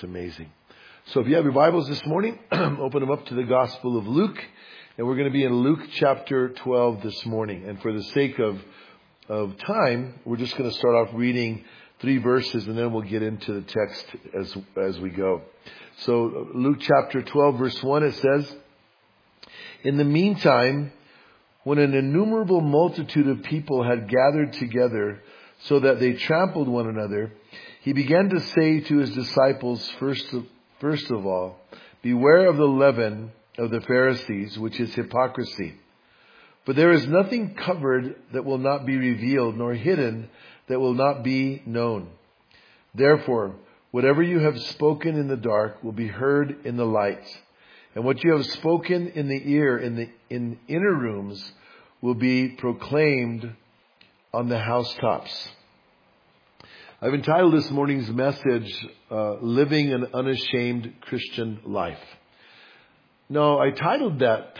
Amazing. So if you have your Bibles this morning, open them up to the Gospel of Luke. And we're going to be in Luke chapter 12 this morning. And for the sake of time, we're just going to start off reading 3 verses and then we'll get into the text as we go. So Luke chapter 12 verse 1, it says, "In the meantime, when an innumerable multitude of people had gathered together so that they trampled one another, he began to say to his disciples, first of all, beware of the leaven of the Pharisees, which is hypocrisy. For there is nothing covered that will not be revealed, nor hidden that will not be known. Therefore, whatever you have spoken in the dark will be heard in the light. And what you have spoken in the ear in inner rooms will be proclaimed on the housetops." I've entitled this morning's message, Living an Unashamed Christian Life. Now, I titled that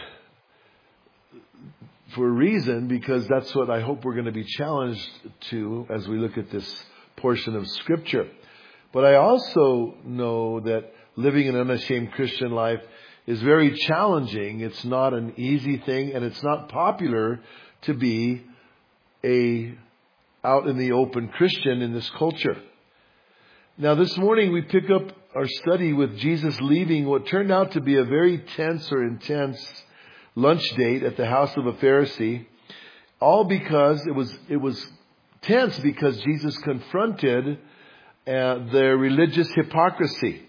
for a reason, because that's what I hope we're going to be challenged to as we look at this portion of Scripture. But I also know that living an unashamed Christian life is very challenging. It's not an easy thing, and it's not popular to be a out in the open Christian in this culture. Now this morning we pick up our study with Jesus leaving what turned out to be a very tense or intense lunch date at the house of a Pharisee, all because it was tense because Jesus confronted their religious hypocrisy,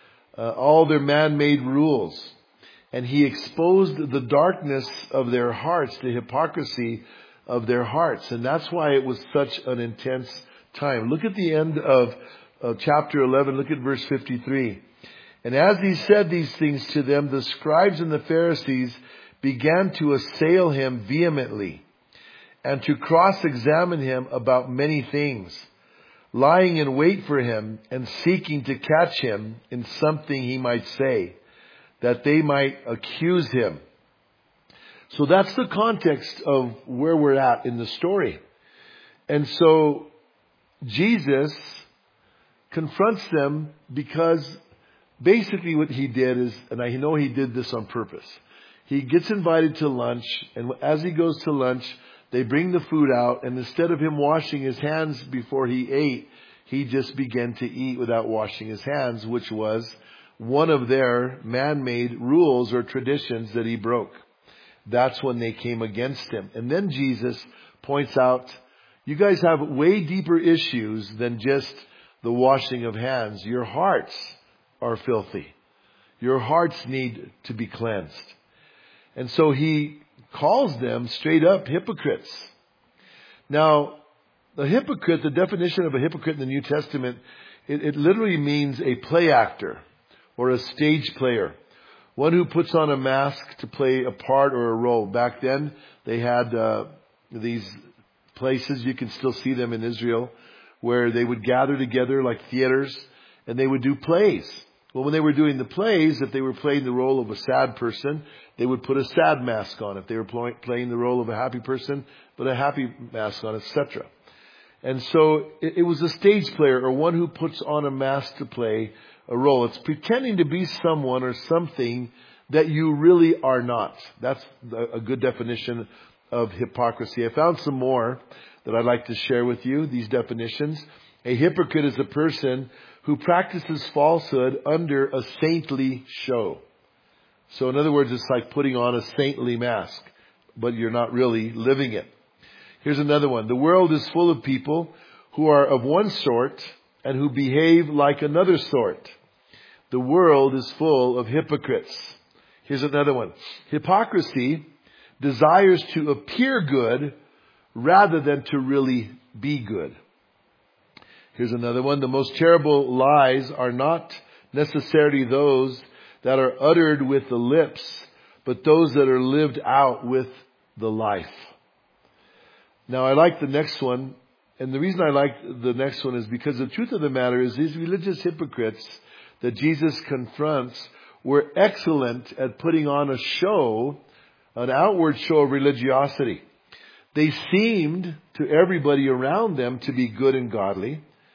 all their man-made rules, and he exposed the darkness of their hearts, the hypocrisy of their hearts. And that's why it was such an intense time. Look at the end of chapter 11. Look at verse 53. "And as he said these things to them, the scribes and the Pharisees began to assail him vehemently and to cross-examine him about many things, lying in wait for him and seeking to catch him in something he might say, that they might accuse him." So that's the context of where we're at in the story. And so Jesus confronts them because basically what he did is, and I know he did this on purpose, he gets invited to lunch, and as he goes to lunch, they bring the food out, and instead of him washing his hands before he ate, he just began to eat without washing his hands, which was one of their man-made rules or traditions that he broke. That's when they came against him. And then Jesus points out, you guys have way deeper issues than just the washing of hands. Your hearts are filthy. Your hearts need to be cleansed. And so he calls them straight up hypocrites. Now, the hypocrite, the definition of a hypocrite in the New Testament, it literally means a play actor or a stage player. One who puts on a mask to play a part or a role. Back then, they had these places, you can still see them in Israel, where they would gather together like theaters, and they would do plays. Well, when they were doing the plays, if they were playing the role of a sad person, they would put a sad mask on. If they were playing the role of a happy person, put a happy mask on, etc. And so it was a stage player, or one who puts on a mask to play a role. It's pretending to be someone or something that you really are not. That's a good definition of hypocrisy. I found some more that I'd like to share with you, these definitions. A hypocrite is a person who practices falsehood under a saintly show. So in other words, it's like putting on a saintly mask, but you're not really living it. Here's another one. The world is full of people who are of one sort and who behave like another sort. The world is full of hypocrites. Here's another one. Hypocrisy desires to appear good rather than to really be good. Here's another one. The most terrible lies are not necessarily those that are uttered with the lips, but those that are lived out with the life. Now, I like the next one. And the reason I like the next one is because the truth of the matter is these religious hypocrites that Jesus confronts were excellent at putting on a show, an outward show of religiosity. They seemed to everybody around them to be good and godly,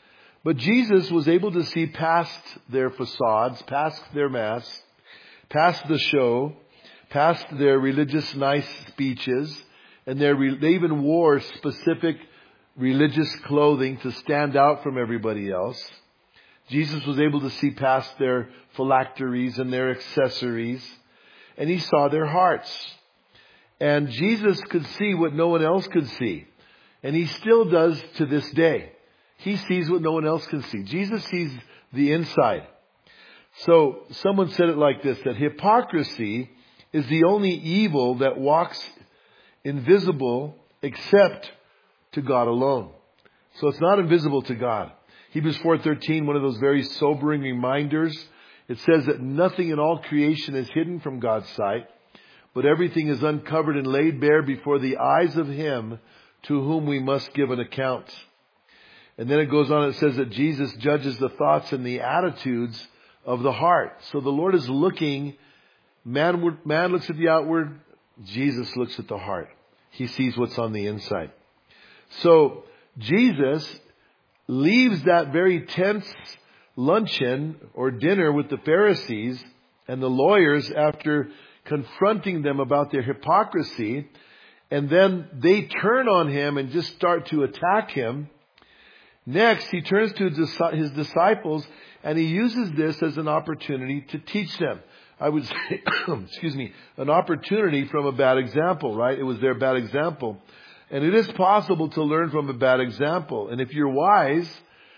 But Jesus was able to see past their facades, past their masks, past the show, past their religious nice speeches, and they even wore specific religious clothing to stand out from everybody else. Jesus was able to see past their phylacteries and their accessories, and He saw their hearts. And Jesus could see what no one else could see. And He still does to this day. He sees what no one else can see. Jesus sees the inside. So someone said it like this, that hypocrisy is the only evil that walks invisible except to God alone. So it's not invisible to God. Hebrews 4:13, one of those very sobering reminders. It says that nothing in all creation is hidden from God's sight, but everything is uncovered and laid bare before the eyes of Him to whom we must give an account. And then it goes on, it says that Jesus judges the thoughts and the attitudes of the heart. So the Lord is looking, man looks at the outward, Jesus looks at the heart. He sees what's on the inside. So Jesus leaves that very tense luncheon or dinner with the Pharisees and the lawyers after confronting them about their hypocrisy, and then they turn on Him and just start to attack Him. Next, He turns to His disciples and He uses this as an opportunity to teach them. I would say, an opportunity from a bad example, right? It was their bad example. And it is possible to learn from a bad example. And if you're wise,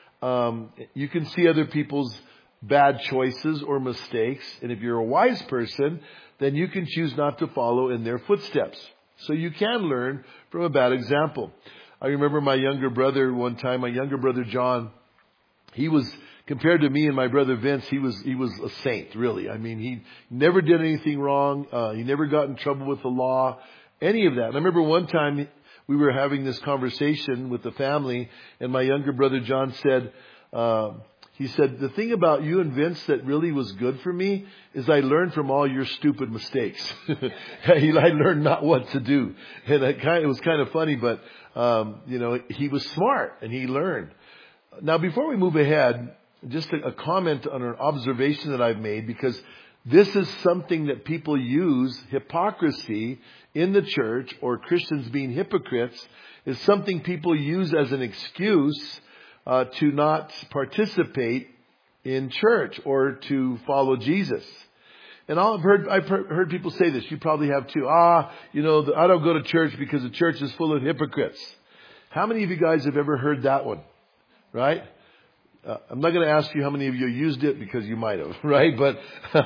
you can see other people's bad choices or mistakes. And if you're a wise person, then you can choose not to follow in their footsteps. So you can learn from a bad example. I remember my younger brother one time, my younger brother John, he was, compared to me and my brother Vince, he was a saint, really. I mean, he never did anything wrong. He never got in trouble with the law, any of that. And I remember one time we were having this conversation with the family, and my younger brother John said, he said, the thing about you and Vince that really was good for me is I learned from all your stupid mistakes. I learned not what to do. And it was kind of funny, but, he was smart and he learned. Now, before we move ahead, just a comment on an observation that I've made, because this is something that people use, hypocrisy in the church, or Christians being hypocrites, is something people use as an excuse to not participate in church or to follow Jesus. And I've heard people say this. You probably have too. I don't go to church because the church is full of hypocrites. How many of you guys have ever heard that one? Right? I'm not going to ask you how many of you used it, because you might have, right? But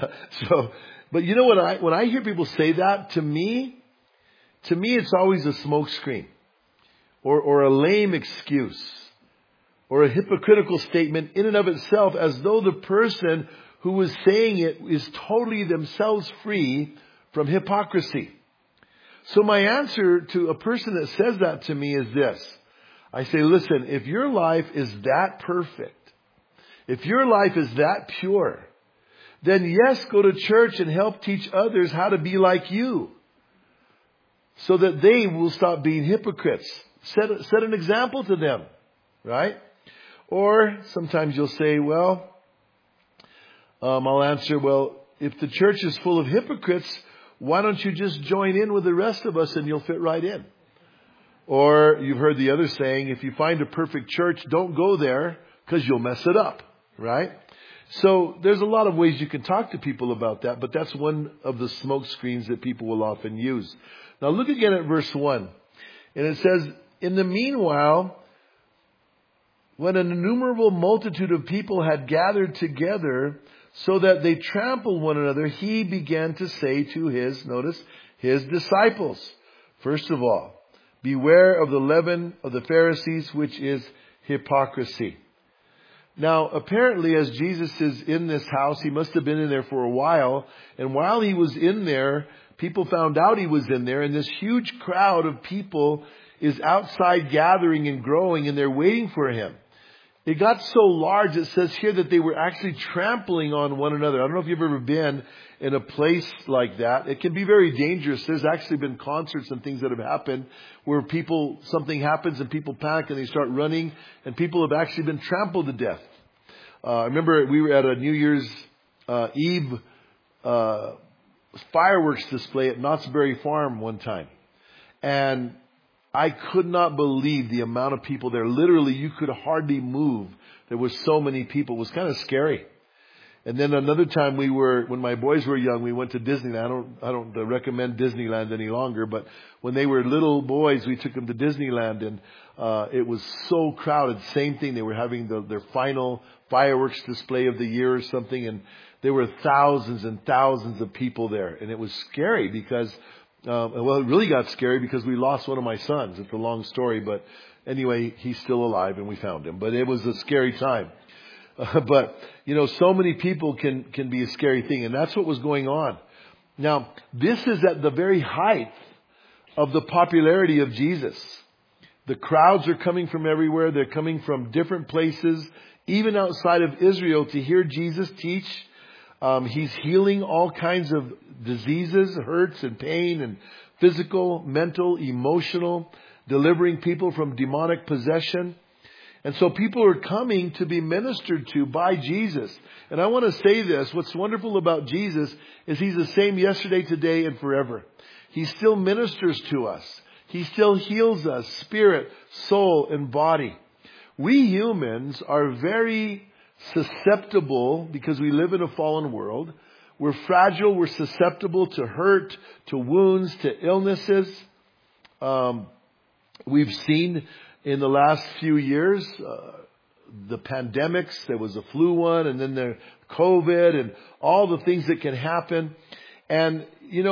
you know what? When I hear people say that, to me, it's always a smokescreen, or a lame excuse, or a hypocritical statement in and of itself, as though the person who was saying it is totally themselves free from hypocrisy. So my answer to a person that says that to me is this. I say, listen, if your life is that perfect, if your life is that pure, then yes, go to church and help teach others how to be like you, so that they will stop being hypocrites. Set an example to them, right? Or sometimes you'll say, I'll answer, if the church is full of hypocrites, why don't you just join in with the rest of us and you'll fit right in? Or you've heard the other saying, if you find a perfect church, don't go there because you'll mess it up, right? So there's a lot of ways you can talk to people about that, but that's one of the smoke screens that people will often use. Now look again at verse 1. And it says, in the meanwhile, when an innumerable multitude of people had gathered together so that they trampled one another, He began to say to His disciples, first of all, beware of the leaven of the Pharisees, which is hypocrisy. Now, apparently, as Jesus is in this house, He must have been in there for a while. And while He was in there, people found out He was in there. And this huge crowd of people is outside gathering and growing, and they're waiting for Him. it got so large, it says here that they were actually trampling on one another. I don't know if you've ever been in a place like that. It can be very dangerous. There's actually been concerts and things that have happened where something happens and people panic and they start running, and people have actually been trampled to death. I remember we were at a New Year's Eve fireworks display at Knott's Berry Farm one time. And I could not believe the amount of people there. Literally, you could hardly move. There were so many people. It was kind of scary. And then another time when my boys were young, we went to Disneyland. I don't recommend Disneyland any longer, but when they were little boys, we took them to Disneyland, and it was so crowded. Same thing. They were having their final fireworks display of the year or something, and there were thousands and thousands of people there. And it was scary because it really got scary because we lost one of my sons. It's a long story, but anyway, he's still alive and we found him. But it was a scary time. But, so many people can be a scary thing. And that's what was going on. Now, this is at the very height of the popularity of Jesus. The crowds are coming from everywhere. They're coming from different places, even outside of Israel, to hear Jesus teach. He's healing all kinds of diseases, hurts and pain, and physical, mental, emotional, delivering people from demonic possession. And so people are coming to be ministered to by Jesus. And I want to say this. What's wonderful about Jesus is He's the same yesterday, today, and forever. He still ministers to us. He still heals us, spirit, soul, and body. We humans are very susceptible because we live in a fallen world. We're fragile. We're susceptible to hurt, to wounds, to illnesses. We've seen in the last few years the pandemics. There was a flu one, and then the COVID, and all the things that can happen. And,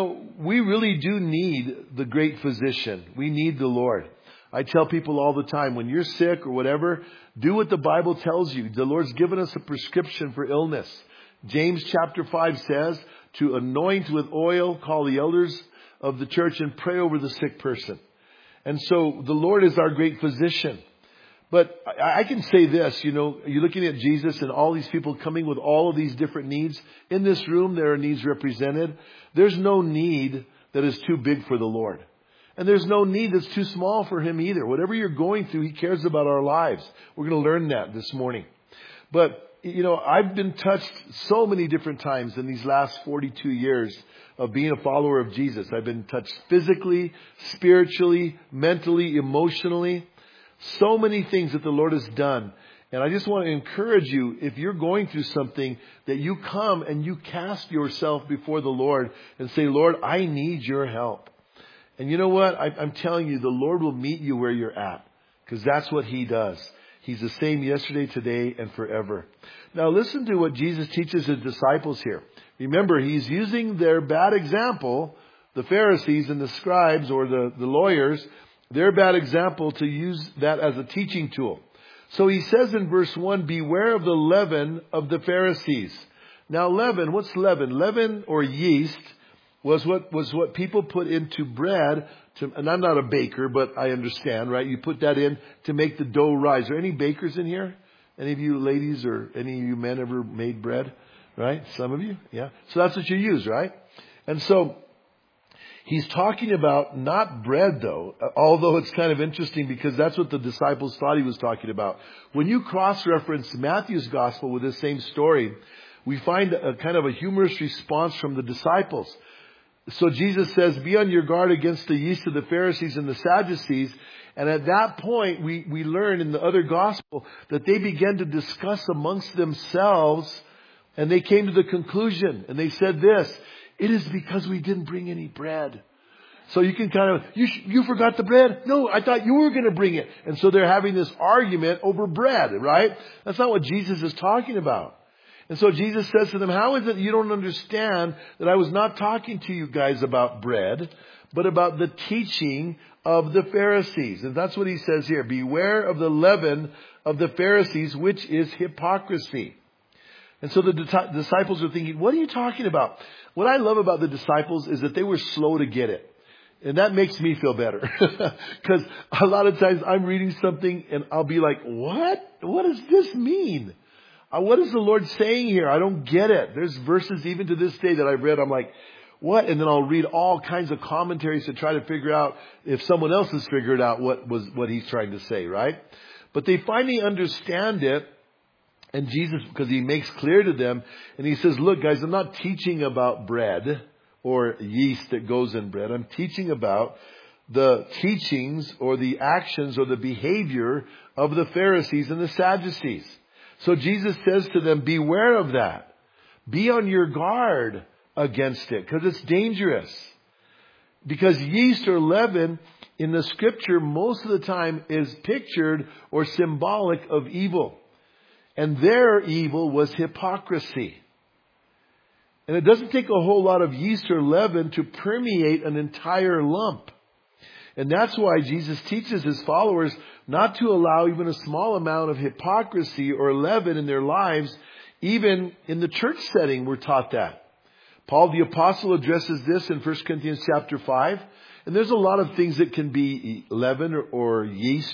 we really do need the great physician. We need the Lord. I tell people all the time, when you're sick or whatever, do what the Bible tells you. The Lord's given us a prescription for illness. James chapter 5 says to anoint with oil, call the elders of the church, and pray over the sick person. And so the Lord is our great physician. But I can say this, you're looking at Jesus and all these people coming with all of these different needs. In this room, there are needs represented. There's no need that is too big for the Lord. And there's no need that's too small for Him either. Whatever you're going through, He cares about our lives. We're going to learn that this morning. But, I've been touched so many different times in these last 42 years of being a follower of Jesus. I've been touched physically, spiritually, mentally, emotionally. So many things that the Lord has done. And I just want to encourage you, if you're going through something, that you come and you cast yourself before the Lord and say, Lord, I need your help. And you know what? I'm telling you, the Lord will meet you where you're at. Because that's what He does. He's the same yesterday, today, and forever. Now listen to what Jesus teaches His disciples here. Remember, He's using their bad example, the Pharisees and the scribes or the lawyers, their bad example, to use that as a teaching tool. So He says in verse 1, beware of the leaven of the Pharisees. Now leaven, what's leaven? Leaven or yeast was what people put into bread. And I'm not a baker, but I understand, right? You put that in to make the dough rise. Are there any bakers in here? Any of you ladies or any of you men ever made bread? Right? Some of you? Yeah. So that's what you use, right? And so He's talking about not bread, though, although it's kind of interesting because that's what the disciples thought He was talking about. When you cross-reference Matthew's gospel with this same story, we find a kind of a humorous response from the disciples. So Jesus says, be on your guard against the yeast of the Pharisees and the Sadducees. And at that point, we learn in the other gospel that they began to discuss amongst themselves, and they came to the conclusion, and they said this, it is because we didn't bring any bread. So you can kind of, you forgot the bread? No, I thought you were going to bring it. And so they're having this argument over bread, right? That's not what Jesus is talking about. And so Jesus says to them, how is it you don't understand that I was not talking to you guys about bread, but about the teaching of the Pharisees? And that's what He says here. Beware of the leaven of the Pharisees, which is hypocrisy. And so the disciples are thinking, what are you talking about? What I love about the disciples is that they were slow to get it. And that makes me feel better. Because a lot of times I'm reading something and I'll be like, what? What does this mean? What is the Lord saying here? I don't get it. There's verses even to this day that I've read. I'm like, what? And then I'll read all kinds of commentaries to try to figure out if someone else has figured out what he's trying to say, right? But they finally understand it. And Jesus, because he makes clear to them, and he says, look guys, I'm not teaching about bread or yeast that goes in bread. I'm teaching about the teachings or the actions or the behavior of the Pharisees and the Sadducees. So Jesus says to them, beware of that. Be on your guard against it, because it's dangerous. Because yeast or leaven in the scripture most of the time is pictured or symbolic of evil. And their evil was hypocrisy. And it doesn't take a whole lot of yeast or leaven to permeate an entire lump. And that's why Jesus teaches his followers not to allow even a small amount of hypocrisy or leaven in their lives. Even in the church setting, we're taught that. Paul the Apostle addresses this in 1 Corinthians chapter 5. And there's a lot of things that can be leaven or yeast.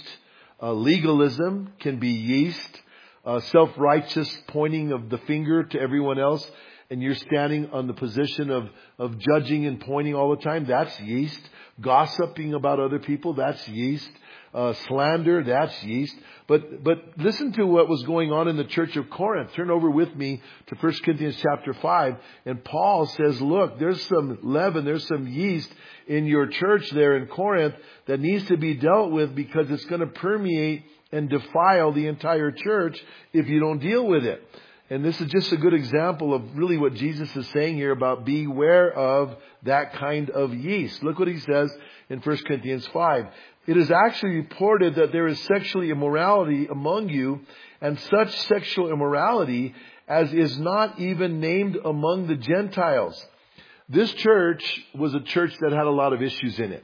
Legalism can be yeast. Self-righteous pointing of the finger to everyone else. And you're standing on the position of judging and pointing all the time. That's yeast. Gossiping about other people. That's yeast. Slander. That's yeast. But listen to what was going on in the church of Corinth. Turn over with me to 1 Corinthians chapter 5. And Paul says, look, there's some leaven, there's some yeast in your church there in Corinth that needs to be dealt with, because it's going to permeate and defile the entire church if you don't deal with it. And this is just a good example of really what Jesus is saying here about beware of that kind of yeast. Look what he says in 1 Corinthians 5. It is actually reported that there is sexual immorality among you, and such sexual immorality as is not even named among the Gentiles. This church was a church that had a lot of issues in it.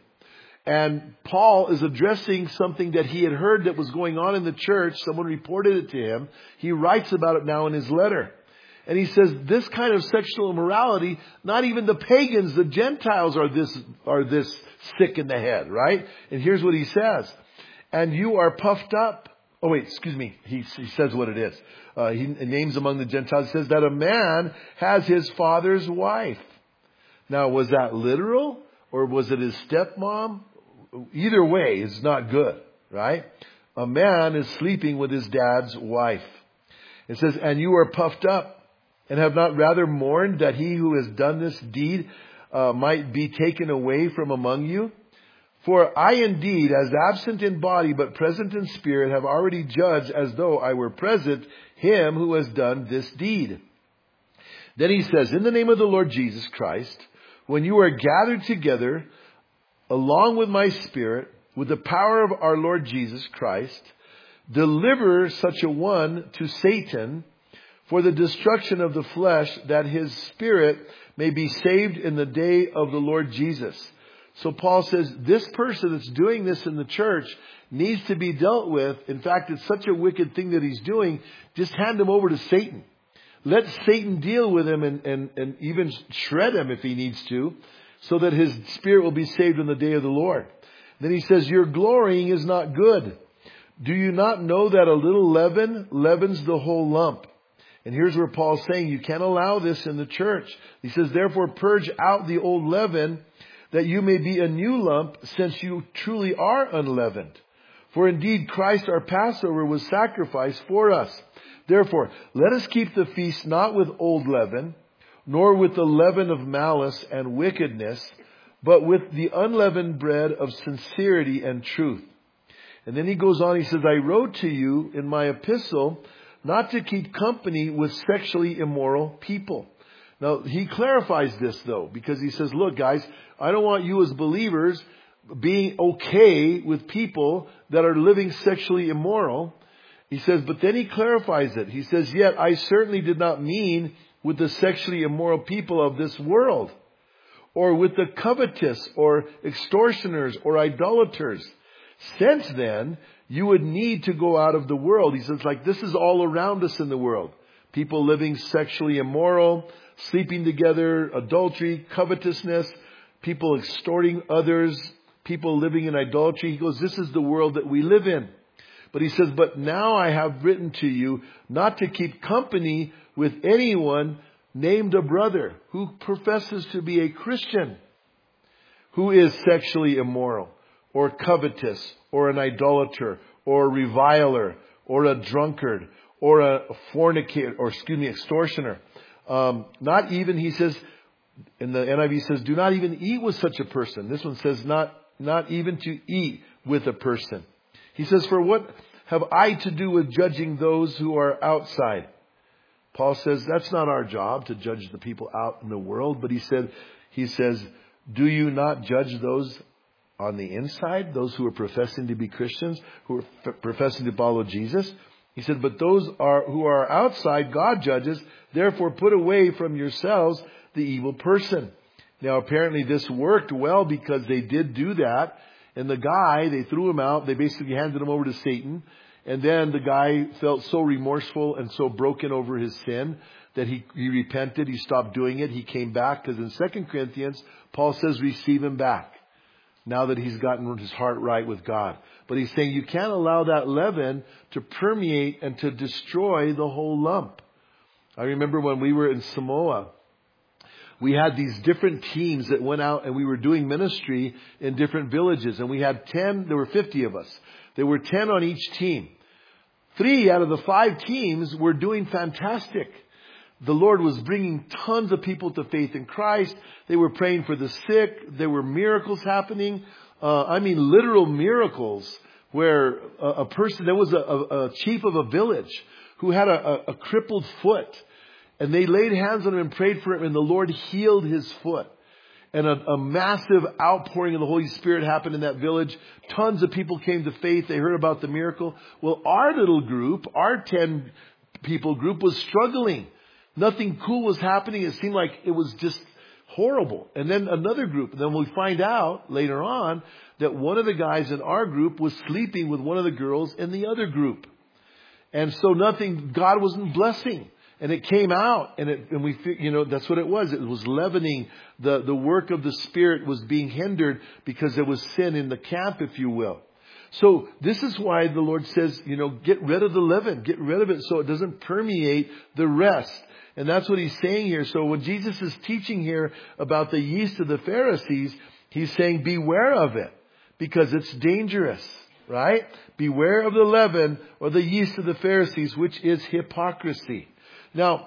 And Paul is addressing something that he had heard that was going on in the church. Someone reported it to him. He writes about it now in his letter. And he says, this kind of sexual immorality, not even the pagans, the Gentiles are this sick in the head, right? And here's what he says. And you are puffed up. Oh wait, excuse me. He says what it is. He names among the Gentiles. He says that a man has his father's wife. Now, was that literal? Or was it his stepmom? Either way, it's not good, right? A man is sleeping with his dad's wife. It says, and you are puffed up, and have not rather mourned that he who has done this deed might be taken away from among you? For I indeed, as absent in body but present in spirit, have already judged as though I were present him who has done this deed. Then he says, in the name of the Lord Jesus Christ, when you are gathered together along with my spirit, with the power of our Lord Jesus Christ, deliver such a one to Satan for the destruction of the flesh, that his spirit may be saved in the day of the Lord Jesus. So Paul says this person that's doing this in the church needs to be dealt with. In fact, it's such a wicked thing that he's doing. Just hand him over to Satan. Let Satan deal with him and even shred him if he needs to, so that his spirit will be saved in the day of the Lord. Then he says, your glorying is not good. Do you not know that a little leaven leavens the whole lump? And here's where Paul's saying you can't allow this in the church. He says, therefore purge out the old leaven, that you may be a new lump, since you truly are unleavened. For indeed Christ our Passover was sacrificed for us. Therefore, let us keep the feast not with old leaven, nor with the leaven of malice and wickedness, but with the unleavened bread of sincerity and truth. And then he goes on, he says, I wrote to you in my epistle not to keep company with sexually immoral people. Now, he clarifies this though, because he says, look guys, I don't want you as believers being okay with people that are living sexually immoral. He says, but then he clarifies it. He says, yet I certainly did not mean with the sexually immoral people of this world, or with the covetous, or extortioners, or idolaters. Since then, you would need to go out of the world. He says, like, this is all around us in the world. People living sexually immoral, sleeping together, adultery, covetousness, people extorting others, people living in idolatry. He goes, this is the world that we live in. But he says, but now I have written to you not to keep company with anyone named a brother who professes to be a Christian, who is sexually immoral, or covetous, or an idolater, or a reviler, or a drunkard, or a fornicator, extortioner. Not even, he says, in the NIV says, do not even eat with such a person. This one says, not even to eat with a person. He says, for what have I to do with judging those who are outside? Paul says, that's not our job to judge the people out in the world. But he says, do you not judge those on the inside, those who are professing to be Christians, who are professing to follow Jesus? He said, but those who are outside, God judges. Therefore, put away from yourselves the evil person. Now, apparently this worked well because they did do that. And the guy, they threw him out. They basically handed him over to Satan. And then the guy felt so remorseful and so broken over his sin that he repented. He stopped doing it. He came back, because in 2 Corinthians, Paul says, receive him back now that he's gotten his heart right with God. But he's saying you can't allow that leaven to permeate and to destroy the whole lump. I remember when we were in Samoa, we had these different teams that went out and we were doing ministry in different villages. And we had 10, there were 50 of us. There were 10 on each team. 3 out of the 5 teams were doing fantastic. The Lord was bringing tons of people to faith in Christ. They were praying for the sick. There were miracles happening. Literal miracles where a person, there was a chief of a village who had a crippled foot. And they laid hands on him and prayed for him, and the Lord healed his foot. And a massive outpouring of the Holy Spirit happened in that village. Tons of people came to faith. They heard about the miracle. Well, our little group, our 10 people group, was struggling. Nothing cool was happening. It seemed like it was just horrible. And then another group. And then we find out later on that one of the guys in our group was sleeping with one of the girls in the other group. And so God wasn't blessing. And it came out, and that's what it was. It was leavening. The work of the Spirit was being hindered because there was sin in the camp, if you will. So this is why the Lord says, get rid of the leaven. Get rid of it so it doesn't permeate the rest. And that's what he's saying here. So when Jesus is teaching here about the yeast of the Pharisees, he's saying beware of it because it's dangerous, right? Beware of the leaven or the yeast of the Pharisees, which is hypocrisy. Now,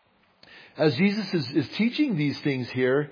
as Jesus is teaching these things here,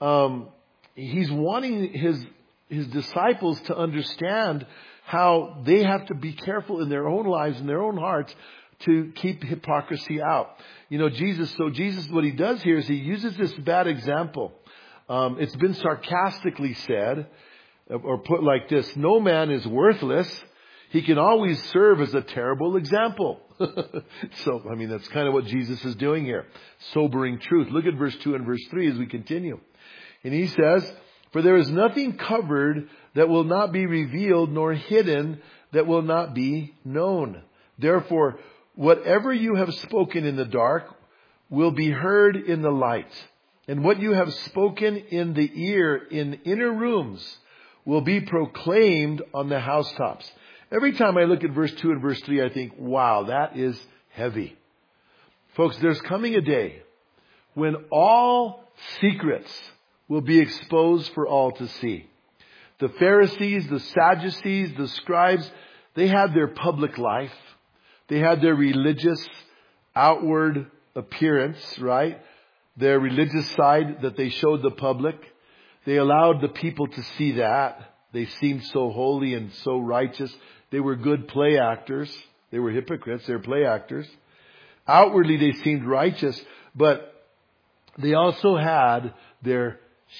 he's wanting his disciples to understand how they have to be careful in their own lives, in their own hearts, to keep hypocrisy out. Jesus, what he does here is he uses this bad example. It's been sarcastically said, or put like this: no man is worthless. He can always serve as a terrible example. So, that's kind of what Jesus is doing here. Sobering truth. Look at verse 2 and verse 3 as we continue. And he says, for there is nothing covered that will not be revealed, nor hidden that will not be known. Therefore, whatever you have spoken in the dark will be heard in the light. And what you have spoken in the ear in inner rooms will be proclaimed on the housetops. Every time I look at verse 2 and verse 3, I think, wow, that is heavy. Folks, there's coming a day when all secrets will be exposed for all to see. The Pharisees, the Sadducees, the scribes, they had their public life. They had their religious outward appearance, right? Their religious side that they showed the public. They allowed the people to see that. They seemed so holy and so righteous. They were good play actors. They were hypocrites. They were play actors. Outwardly, they seemed righteous, but they also had their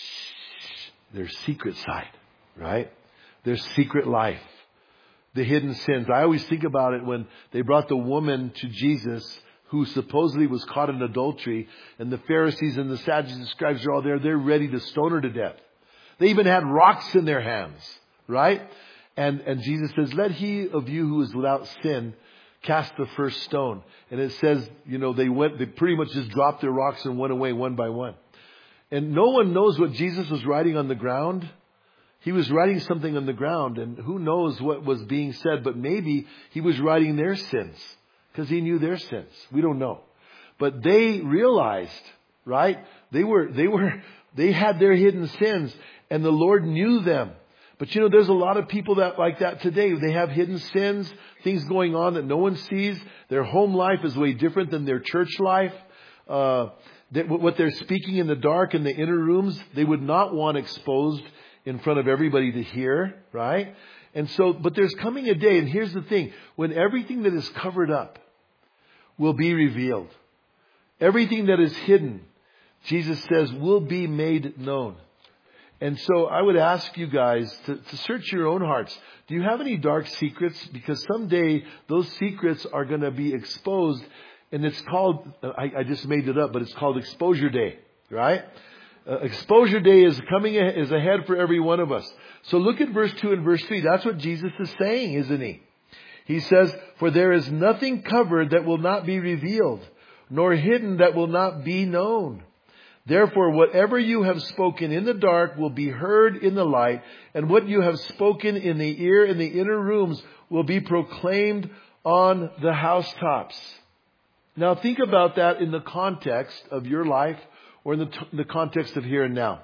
secret side, right? Their secret life. The hidden sins. I always think about it when they brought the woman to Jesus who supposedly was caught in adultery, and the Pharisees and the Sadducees and scribes are all there. They're ready to stone her to death. They even had rocks in their hands, right? And Jesus says, let he of you who is without sin cast the first stone. And it says, they pretty much just dropped their rocks and went away one by one. And no one knows what Jesus was writing on the ground. He was writing something on the ground, and who knows what was being said, but maybe he was writing their sins because he knew their sins. We don't know. But they realized, right? They had their hidden sins, and the Lord knew them. But there's a lot of people like that today. They have hidden sins, things going on that no one sees. Their home life is way different than their church life. What they're speaking in the dark in the inner rooms, they would not want exposed in front of everybody to hear, right? And so, but there's coming a day, and here's the thing, when everything that is covered up will be revealed. Everything that is hidden, Jesus says, will be made known. And so I would ask you guys to search your own hearts. Do you have any dark secrets? Because someday those secrets are going to be exposed, and it's called, I just made it up, but it's called Exposure Day, right? Exposure Day is ahead for every one of us. So look at verse 2 and verse 3. That's what Jesus is saying, isn't he? He says, "For there is nothing covered that will not be revealed, nor hidden that will not be known. Therefore, whatever you have spoken in the dark will be heard in the light, and what you have spoken in the ear in the inner rooms will be proclaimed on the housetops." Now think about that in the context of your life, or in the context of here and now.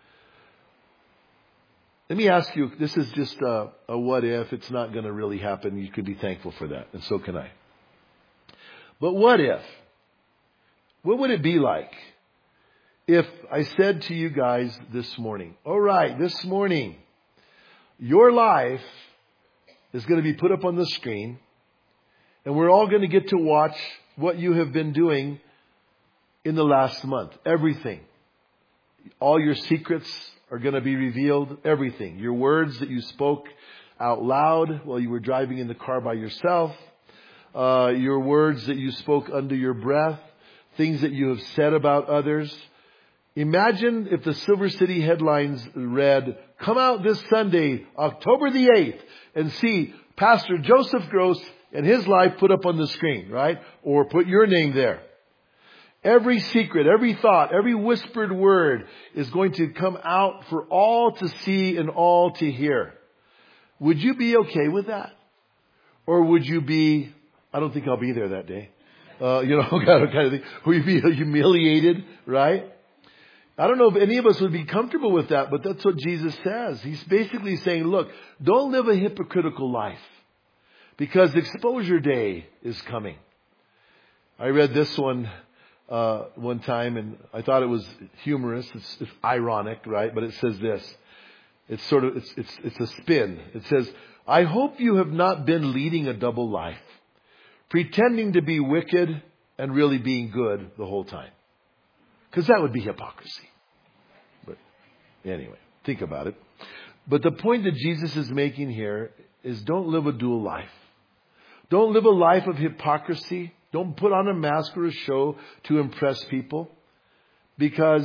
Let me ask you, this is just a what if. It's not going to really happen. You could be thankful for that, and so can I. But what if? What would it be like if I said to you guys this morning, all right, this morning, your life is going to be put up on the screen, and we're all going to get to watch what you have been doing in the last month. Everything. All your secrets are going to be revealed. Everything. Your words that you spoke out loud while you were driving in the car by yourself. Your words that you spoke under your breath. Things that you have said about others. Imagine if the Silver City headlines read, "Come out this Sunday, October the 8th, and see Pastor Joseph Gross and his life put up on the screen," right? Or put your name there. Every secret, every thought, every whispered word is going to come out for all to see and all to hear. Would you be okay with that? Or would you be, I don't think I'll be there that day. Kind of thing. Would you be humiliated, right? I don't know if any of us would be comfortable with that, but that's what Jesus says. He's basically saying, look, don't live a hypocritical life, because Exposure Day is coming. I read this one time, and I thought it was humorous. It's ironic, right? But it says this. It's a spin. It says, "I hope you have not been leading a double life, pretending to be wicked and really being good the whole time." Because that would be hypocrisy. But anyway, think about it. But the point that Jesus is making here is, don't live a dual life. Don't live a life of hypocrisy. Don't put on a mask or a show to impress people. Because,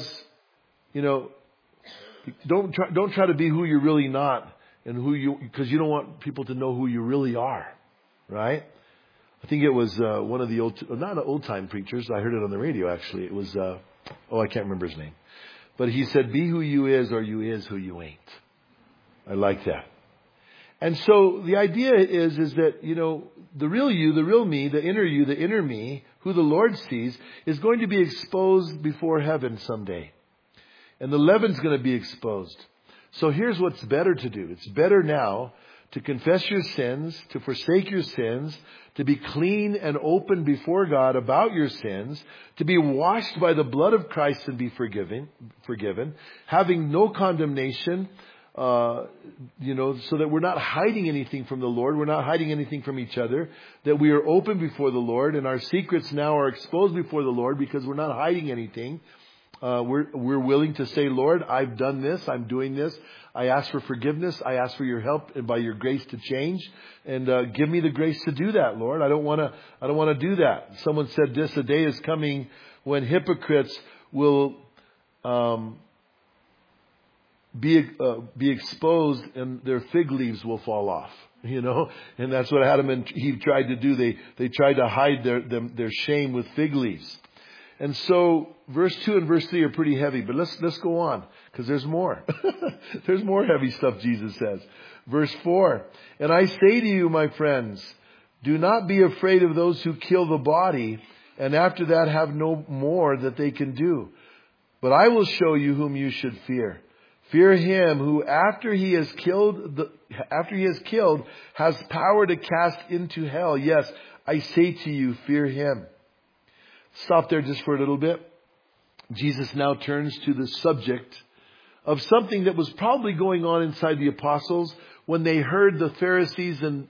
don't try to be who you're really not, and because you don't want people to know who you really are. Right? I think it was one of the not old time preachers. I heard it on the radio actually. It was I can't remember his name. But he said, "Be who you is, or you is who you ain't." I like that. And so the idea is that, the real you, the real me, the inner me, who the Lord sees, is going to be exposed before heaven someday. And the leaven's going to be exposed. So here's what's better to do. It's better now to confess your sins, to forsake your sins, to be clean and open before God about your sins, to be washed by the blood of Christ and be forgiven, having no condemnation, so that we're not hiding anything from the Lord. We're not hiding anything from each other. That we are open before the Lord, and our secrets now are exposed before the Lord because we're not hiding anything. We're willing to say, "Lord, I've done this. I'm doing this. I ask for forgiveness. I ask for your help and by your grace to change, and give me the grace to do that, Lord. I don't want to do that." Someone said this: a day is coming when hypocrites will be exposed, and their fig leaves will fall off. And that's what Adam and Eve tried to do. They tried to hide their shame with fig leaves. And so verse 2 and verse 3 are pretty heavy, but let's go on, because there's more. There's more heavy stuff Jesus says. Verse 4, and I say to you, my friends, do not be afraid of those who kill the body, and after that have no more that they can do. But I will show you whom you should fear. Fear him who after he has killed has power to cast into hell. Yes, I say to you, fear him. Stop there just for a little bit. Jesus now turns to the subject of something that was probably going on inside the apostles when they heard the Pharisees and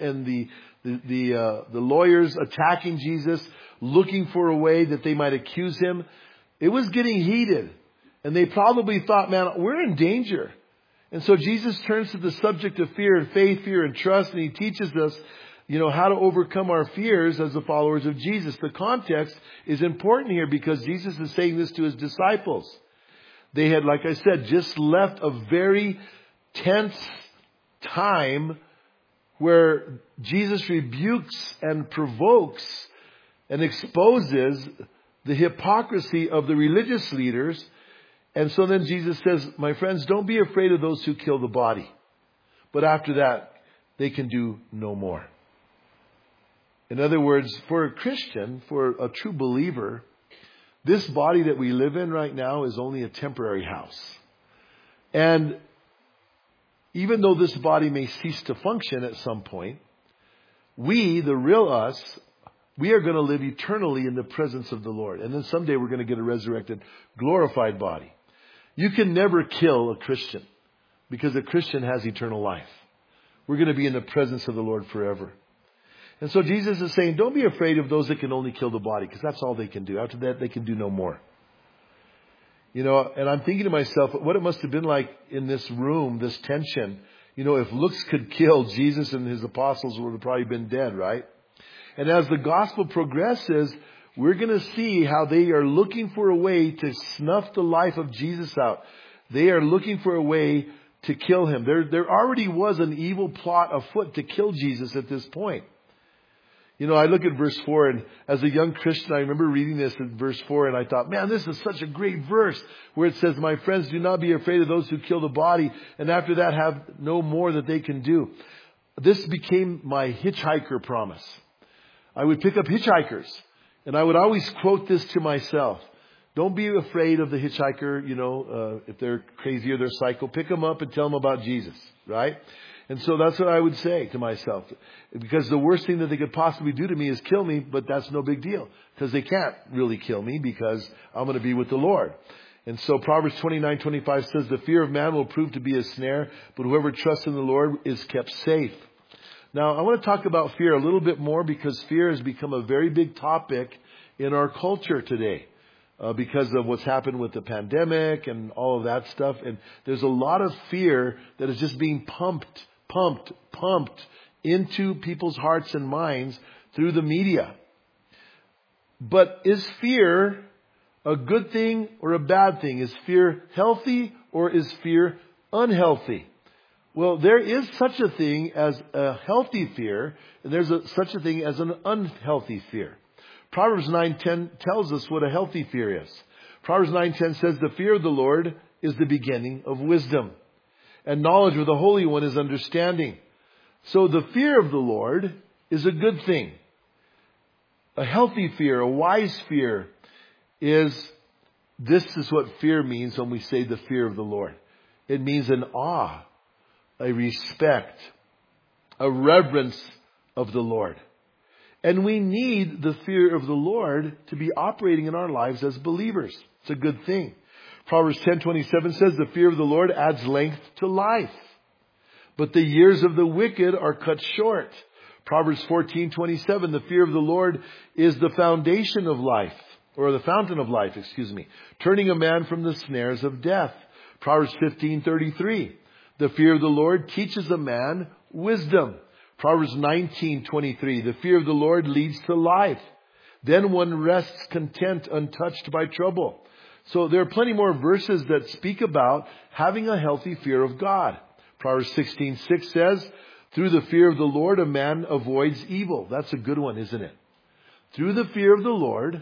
the lawyers attacking Jesus, looking for a way that they might accuse him. It was getting heated. And they probably thought, man, we're in danger. And so Jesus turns to the subject of fear and faith, fear and trust, and he teaches us, how to overcome our fears as the followers of Jesus. The context is important here because Jesus is saying this to his disciples. They had, like I said, just left a very tense time where Jesus rebukes and provokes and exposes the hypocrisy of the religious leaders. And so then Jesus says, my friends, don't be afraid of those who kill the body. But after that, they can do no more. In other words, for a Christian, for a true believer, this body that we live in right now is only a temporary house. And even though this body may cease to function at some point, we, the real us, we are going to live eternally in the presence of the Lord. And then someday we're going to get a resurrected, glorified body. You can never kill a Christian because a Christian has eternal life. We're going to be in the presence of the Lord forever. And so Jesus is saying, don't be afraid of those that can only kill the body, because that's all they can do. After that, they can do no more. And I'm thinking to myself, what it must have been like in this room, this tension. If looks could kill, Jesus and his apostles would have probably been dead, right? And as the gospel progresses, we're going to see how they are looking for a way to snuff the life of Jesus out. They are looking for a way to kill him. There already was an evil plot afoot to kill Jesus at this point. I look at verse 4, and as a young Christian, I remember reading this in verse 4, and I thought, man, this is such a great verse where it says, my friends, do not be afraid of those who kill the body, and after that have no more that they can do. This became my hitchhiker promise. I would pick up hitchhikers, and I would always quote this to myself. Don't be afraid of the hitchhiker, if they're crazy or they're psycho. Pick them up and tell them about Jesus, right? And so that's what I would say to myself. Because the worst thing that they could possibly do to me is kill me, but that's no big deal. Because they can't really kill me because I'm going to be with the Lord. And so Proverbs 29:25 says, the fear of man will prove to be a snare, but whoever trusts in the Lord is kept safe. Now, I want to talk about fear a little bit more because fear has become a very big topic in our culture today. Because of what's happened with the pandemic and all of that stuff. And there's a lot of fear that is just being pumped into people's hearts and minds through the media. But is fear a good thing or a bad thing? Is fear healthy or is fear unhealthy? Well, there is such a thing as a healthy fear, and there's such a thing as an unhealthy fear. Proverbs 9:10 tells us what a healthy fear is. Proverbs 9:10 says, the fear of the Lord is the beginning of wisdom, and knowledge with the Holy One is understanding. So the fear of the Lord is a good thing. A healthy fear, a wise fear this is what fear means when we say the fear of the Lord. It means an awe, a respect, a reverence of the Lord. And we need the fear of the Lord to be operating in our lives as believers. It's a good thing. Proverbs 10:27 says, the fear of the Lord adds length to life, but the years of the wicked are cut short. Proverbs 14:27, the fear of the Lord is the foundation of life, or the fountain of life, turning a man from the snares of death. Proverbs 15:33, the fear of the Lord teaches a man wisdom. Proverbs 19:23, the fear of the Lord leads to life. Then one rests content, untouched by trouble. So there are plenty more verses that speak about having a healthy fear of God. Proverbs 16:6 says, through the fear of the Lord, a man avoids evil. That's a good one, isn't it? Through the fear of the Lord,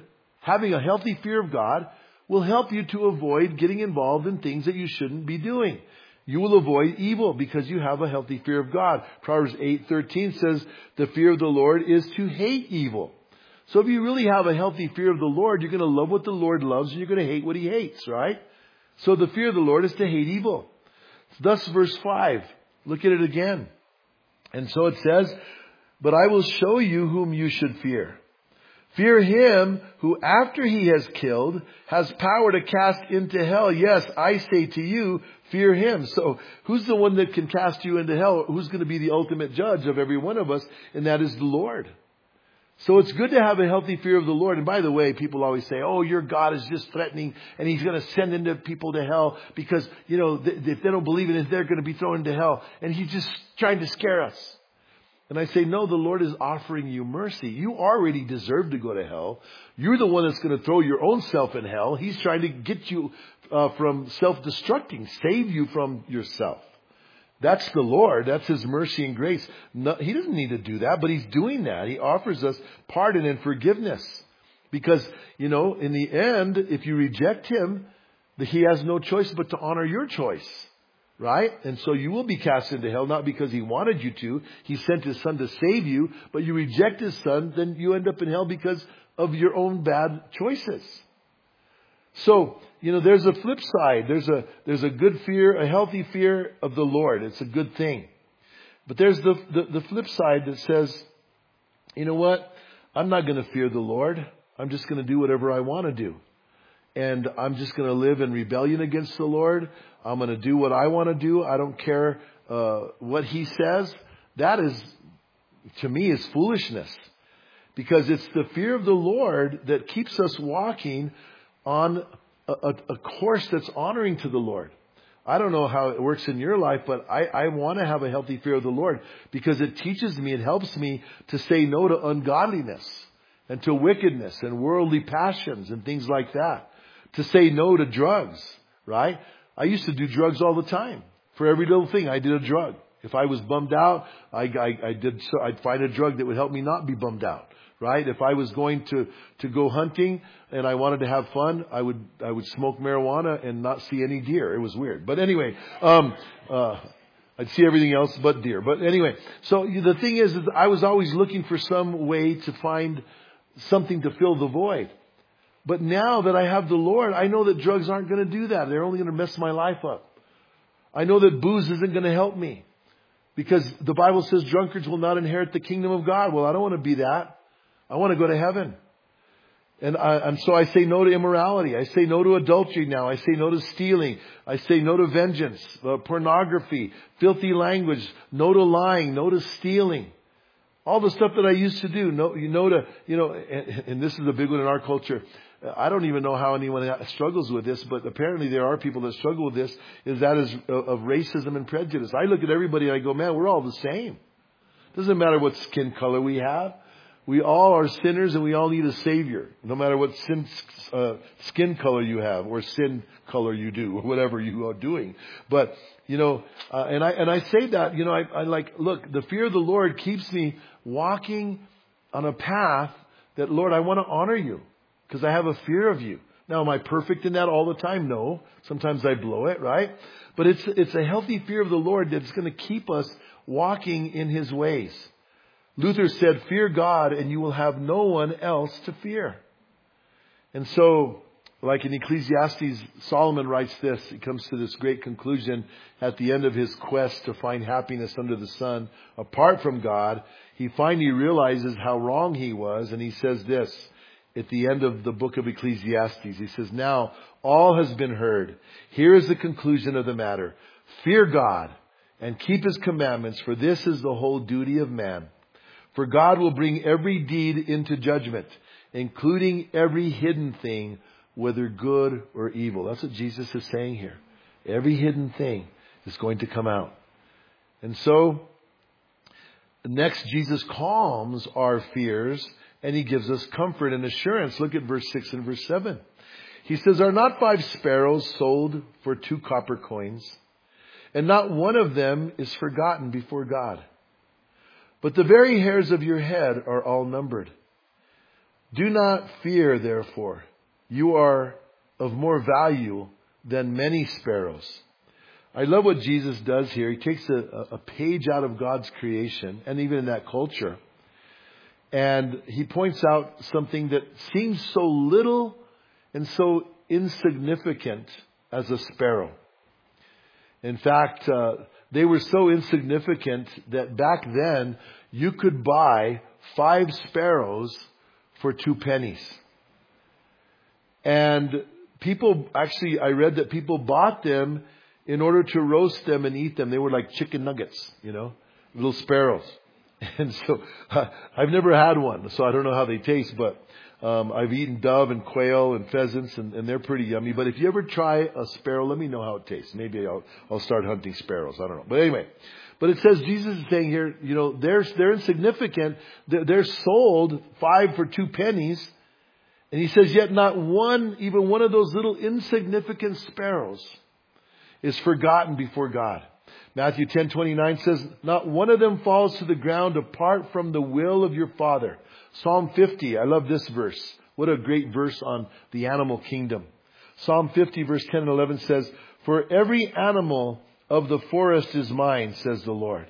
Having a healthy fear of God will help you to avoid getting involved in things that you shouldn't be doing. You will avoid evil because you have a healthy fear of God. Proverbs 8:13 says, the fear of the Lord is to hate evil. So if you really have a healthy fear of the Lord, you're going to love what the Lord loves and you're going to hate what He hates, right? So the fear of the Lord is to hate evil. Thus verse 5. Look at it again. And so it says, but I will show you whom you should fear. Fear Him who after He has killed has power to cast into hell. Yes, I say to you, fear Him. So who's the one that can cast you into hell? Who's going to be the ultimate judge of every one of us? And that is the Lord. So it's good to have a healthy fear of the Lord. And by the way, people always say, oh, your God is just threatening and He's going to send into people to hell because, if they don't believe in it, they're going to be thrown into hell. And He's just trying to scare us. And I say, no, the Lord is offering you mercy. You already deserve to go to hell. You're the one that's going to throw your own self in hell. He's trying to get you from self-destructing, save you from yourself. That's the Lord. That's His mercy and grace. No, He doesn't need to do that, but He's doing that. He offers us pardon and forgiveness. Because, in the end, if you reject Him, He has no choice but to honor your choice. Right? And so you will be cast into hell, not because He wanted you to. He sent His Son to save you, but you reject His Son, then you end up in hell because of your own bad choices. So, there's a flip side. There's a good fear, a healthy fear of the Lord. It's a good thing. But there's the flip side that says, you know what? I'm not going to fear the Lord. I'm just going to do whatever I want to do. And I'm just going to live in rebellion against the Lord. I'm going to do what I want to do. I don't care what He says. That is, to me, is foolishness. Because it's the fear of the Lord that keeps us walking on a course that's honoring to the Lord. I don't know how it works in your life, but I want to have a healthy fear of the Lord because it teaches me, it helps me to say no to ungodliness and to wickedness and worldly passions and things like that. To say no to drugs, right? I used to do drugs all the time. For every little thing, I did a drug. If I was bummed out, I'd find a drug that would help me not be bummed out, right? If I was going to go hunting and I wanted to have fun, I would smoke marijuana and not see any deer. It was weird. But anyway, I'd see everything else but deer. But anyway, so the thing is I was always looking for some way to find something to fill the void. But now that I have the Lord, I know that drugs aren't going to do that. They're only going to mess my life up. I know that booze isn't going to help me. Because the Bible says drunkards will not inherit the kingdom of God. Well, I don't want to be that. I want to go to heaven. And so I say no to immorality. I say no to adultery now. I say no to stealing. I say no to vengeance, pornography, filthy language, no to lying, no to stealing. All the stuff that I used to do, and this is a big one in our culture. I don't even know how anyone struggles with this, but apparently there are people that struggle with this, is of racism and prejudice. I look at everybody and I go, man, we're all the same. Doesn't matter what skin color we have. We all are sinners and we all need a Savior. No matter what skin color you have or sin color you do or whatever you are doing. But, and I say that, look, the fear of the Lord keeps me walking on a path that, Lord, I want to honor you because I have a fear of you. Now, am I perfect in that all the time? No. Sometimes I blow it, right? But it's a healthy fear of the Lord that's going to keep us walking in His ways. Luther said, fear God and you will have no one else to fear. And so, like in Ecclesiastes, Solomon writes this. He comes to this great conclusion at the end of his quest to find happiness under the sun. Apart from God, he finally realizes how wrong he was. And he says this at the end of the book of Ecclesiastes. He says, now all has been heard. Here is the conclusion of the matter. Fear God and keep His commandments, for this is the whole duty of man. For God will bring every deed into judgment, including every hidden thing, whether good or evil. That's what Jesus is saying here. Every hidden thing is going to come out. And so, next, Jesus calms our fears and He gives us comfort and assurance. Look at verse 6 and verse 7. He says, are not 5 sparrows sold for 2 copper coins? And not one of them is forgotten before God. But the very hairs of your head are all numbered. Do not fear, therefore. You are of more value than many sparrows. I love what Jesus does here. He takes a page out of God's creation, and even in that culture, and he points out something that seems so little and so insignificant as a sparrow. In fact, they were so insignificant that back then you could buy 5 sparrows for 2 pennies. And people, actually, I read that people bought them in order to roast them and eat them. They were like chicken nuggets, little sparrows. And so I've never had one, so I don't know how they taste, but I've eaten dove and quail and pheasants, and they're pretty yummy. But if you ever try a sparrow, let me know how it tastes. Maybe I'll start hunting sparrows. I don't know. But anyway, but it says, Jesus is saying here, they're insignificant. They're sold 5 for 2 pennies. And he says, yet not one, even one of those little insignificant sparrows is forgotten before God. Matthew 10:29 says, not one of them falls to the ground apart from the will of your Father. Psalm 50, I love this verse. What a great verse on the animal kingdom. Psalm 50 verse 10 and 11 says, for every animal of the forest is mine, says the Lord,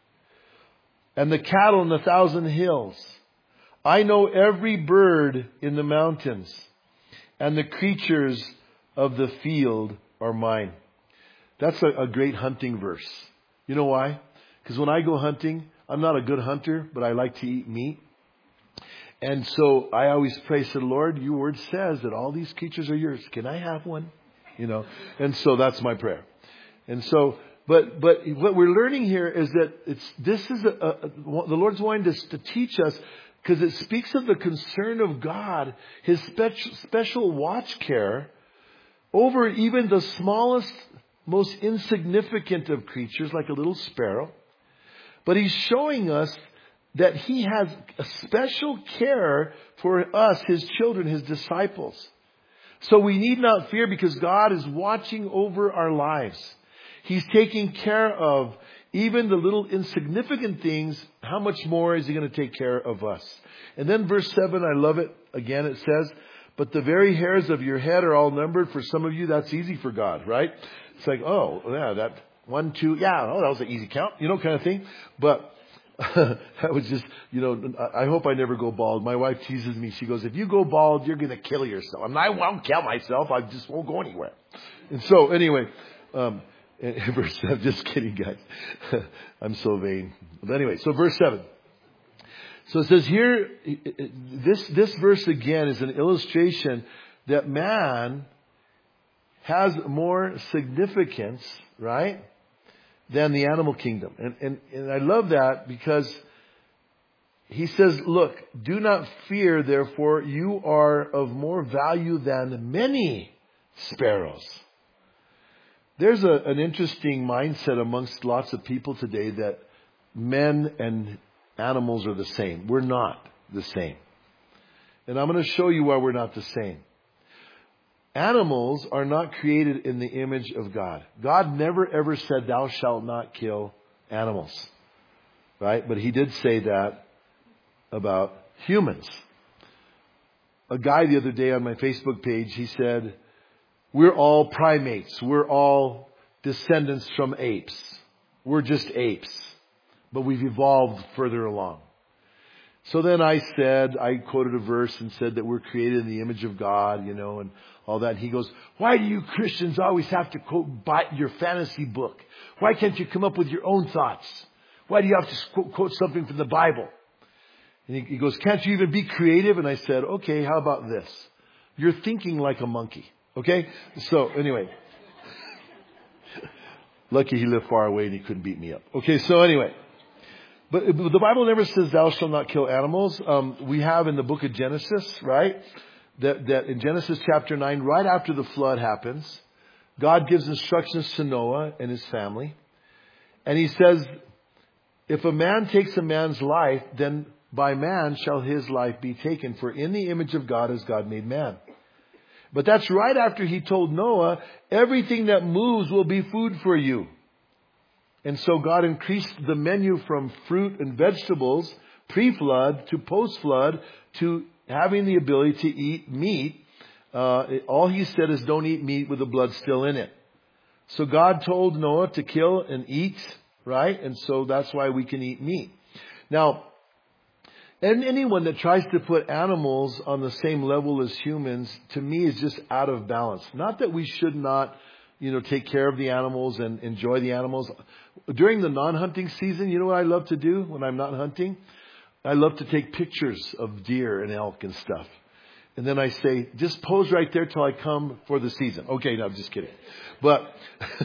and the cattle in 1,000 hills. I know every bird in the mountains, and the creatures of the field are mine. That's a great hunting verse. You know why? Because when I go hunting, I'm not a good hunter, but I like to eat meat. And so I always pray, say, Lord, your word says that all these creatures are yours. Can I have one? And so that's my prayer. And so, but what we're learning here is that the Lord's wanting to teach us, because it speaks of the concern of God, His special watch care over even the smallest, most insignificant of creatures, like a little sparrow. But He's showing us that He has a special care for us, His children, His disciples. So we need not fear, because God is watching over our lives. He's taking care of even the little insignificant things. How much more is He going to take care of us? And then verse 7, I love it. Again, it says, but the very hairs of your head are all numbered. For some of you, that's easy for God, right? It's like, oh, yeah, that 1, 2, yeah, that was an easy count, kind of thing. But that was just, I hope I never go bald. My wife teases me. She goes, if you go bald, you're going to kill yourself. I won't kill myself. I just won't go anywhere. And so anyway, verse 7, just kidding, guys. I'm so vain. But anyway, so verse 7. So it says here, this verse again is an illustration that man has more significance, right, than the animal kingdom. And I love that, because he says, look, do not fear, therefore, you are of more value than many sparrows. There's an interesting mindset amongst lots of people today that men and animals are the same. We're not the same. And I'm going to show you why we're not the same. Animals are not created in the image of God. God never ever said, thou shalt not kill animals. Right? But He did say that about humans. A guy the other day on my Facebook page, he said, we're all primates. We're all descendants from apes. We're just apes. But we've evolved further along. So then I quoted a verse and said that we're created in the image of God, and all that. He goes, why do you Christians always have to quote your fantasy book? Why can't you come up with your own thoughts? Why do you have to quote something from the Bible? And he goes, can't you even be creative? And I said, okay, how about this? You're thinking like a monkey. Okay? So anyway. Lucky he lived far away and he couldn't beat me up. Okay, so anyway. But the Bible never says thou shalt not kill animals. We have in the book of Genesis, right? That in Genesis chapter 9, right after the flood happens, God gives instructions to Noah and his family. And He says, if a man takes a man's life, then by man shall his life be taken. For in the image of God has God made man. But that's right after He told Noah, everything that moves will be food for you. And so God increased the menu from fruit and vegetables pre-flood to post-flood to having the ability to eat meat. All he said is don't eat meat with the blood still in it. So God told Noah to kill and eat, right? And so that's why we can eat meat. Now, and anyone that tries to put animals on the same level as humans, to me, is just out of balance. Not that we should not, take care of the animals and enjoy the animals. During the non-hunting season, you know what I love to do when I'm not hunting? I love to take pictures of deer and elk and stuff. And then I say, just pose right there till I come for the season. Okay, no, I'm just kidding. But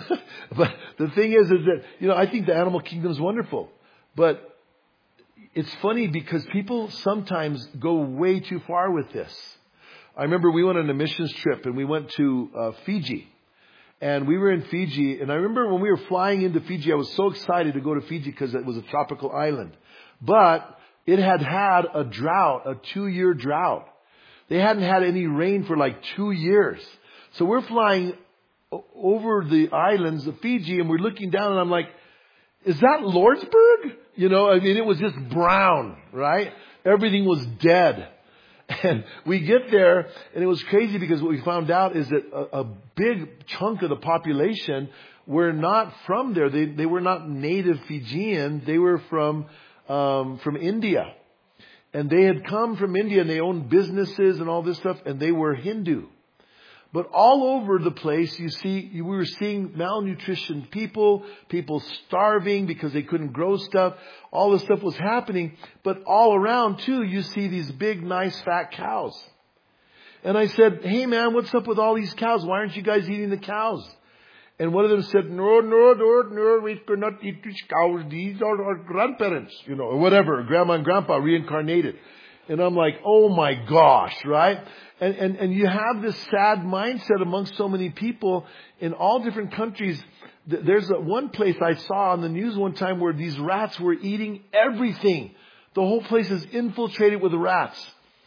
the thing is that, I think the animal kingdom is wonderful. But it's funny because people sometimes go way too far with this. I remember we went on a missions trip and we went to Fiji. And we were in Fiji. And I remember when we were flying into Fiji, I was so excited to go to Fiji because it was a tropical island. But it had a drought, a 2-year drought. They hadn't had any rain for like 2 years. So we're flying over the islands of Fiji and we're looking down and I'm like, is that Lordsburg? It was just brown, right? Everything was dead. And we get there and it was crazy because what we found out is that a big chunk of the population were not from there. They were not native Fijian. They were from India. And they had come from India and they owned businesses and all this stuff and they were Hindu. But all over the place, we were seeing malnutrition people starving because they couldn't grow stuff. All this stuff was happening. But all around too, you see these big, nice, fat cows. And I said, hey man, what's up with all these cows? Why aren't you guys eating the cows? And one of them said, no, we cannot eat these cows. These are our grandparents, or whatever, grandma and grandpa reincarnated. And I'm like, oh my gosh, right? And you have this sad mindset amongst so many people in all different countries. There's one place I saw on the news one time where these rats were eating everything. The whole place is infiltrated with rats.